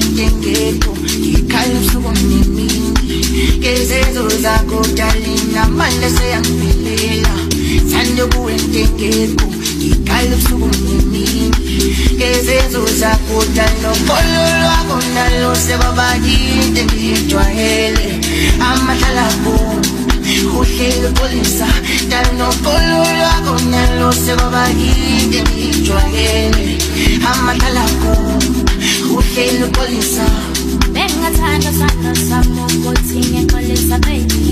intengeko ikhala usuku nemini ngezenzo zakho darling amandla seyangiphelela sande kuwe intengeko ikhala usuku nemini ngezenzo zakho darling okolo lwakho nalo sebabakinde ngijwayele amahlala kuwe uhleli polisa darling okolo lwakho nalo sebabakinde ngijwayele amahlala kuwe uhleli polisa bengathanda sanda sami ukuthi ngikolisa baby